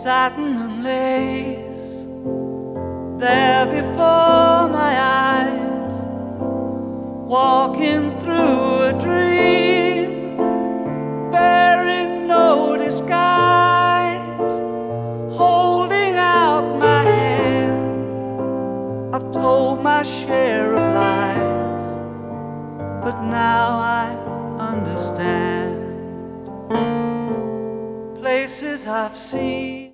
satin and lace, there before my eyes, walking through a dream, bearing no disguise, holding out my hand. I've told my share of lies, but now I understand. Places I've seen,